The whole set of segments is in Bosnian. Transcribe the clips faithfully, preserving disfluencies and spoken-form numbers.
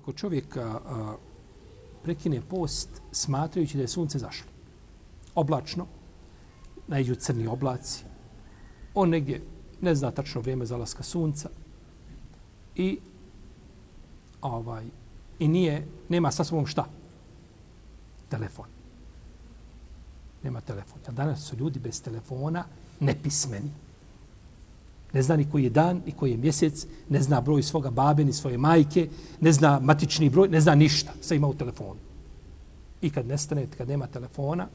ako čovjek a, a, prekine post smatrajući da je sunce zašlo, oblačno, naiđu crni oblaci, on negdje ne zna tačno vrijeme zalaska sunca i ovaj i nije, nema sa sobom šta? Telefon. Nema telefon. A danas su ljudi bez telefona nepismeni. Ne zna ni koji je dan, ni koji je mjesec, ne zna broj svoga babe, ni svoje majke, ne zna matični broj, ne zna ništa. Sve ima u telefonu. I kad nestane, kad nema telefona,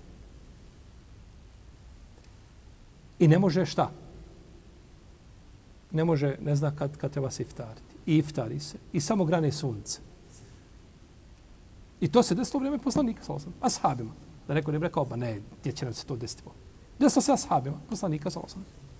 i ne može šta? Ne može, ne zna kad, kad treba se iftariti. I iftari se. I samo grane sunce. I to se desilo u vrijeme poslanika, sallallahu alejhi ve sellem, ashabima. Da neko ne bi rekao, ba ne, gdje će nam se to desiti? Desilo se ashabima, poslanika, sallallahu alejhi ve sellem.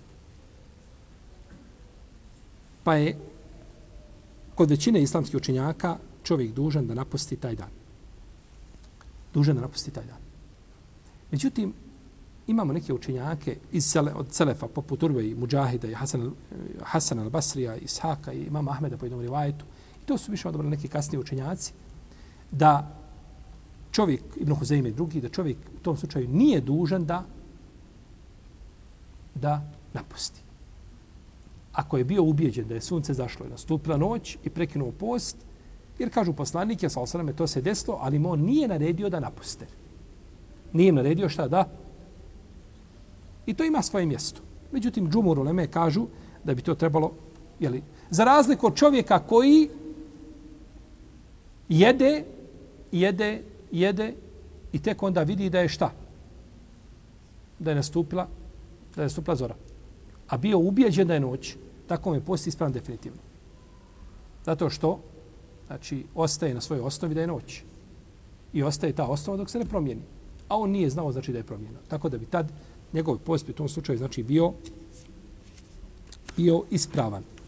Pa je kod većine islamskih učenjaka čovjek dužan da napusti taj dan. Dužan da napusti taj dan. Međutim, imamo neke učenjake iz sele, od Selefa, poput Urve i Mudžahida i Hasan, Hasan al-Basrija, Ishaka i imama Ahmeda po jednom rivajetu. I to su više odabrali neki kasniji učenjaci. Da čovjek, Ibn Huzeyme i drugi, da čovjek u tom slučaju nije dužan da da napusti. Ako je bio ubijeđen da je sunce zašlo i nastupila noć i prekinuo post, jer kažu poslanik, sallallahu alejhi ve sellem, to se desilo, ali on nije naredio da napuste. Nije im naredio šta da? I to ima svoje mjesto. Međutim, džumhur uleme kažu da bi to trebalo, jeli, za razliku od čovjeka koji jede, jede, jede i tek onda vidi da je šta? Da je nastupila, da je nastupila zora. A bio ubijeđen da je noć, tako mi post ispravan definitivno. Zato što, znači, ostaje na svojoj osnovi da je noć. I ostaje ta osnova dok se ne promijeni. A on nije znao, znači, da je promijenio. Tako da bi tad njegov post u tom slučaju, znači, bio, bio ispravan.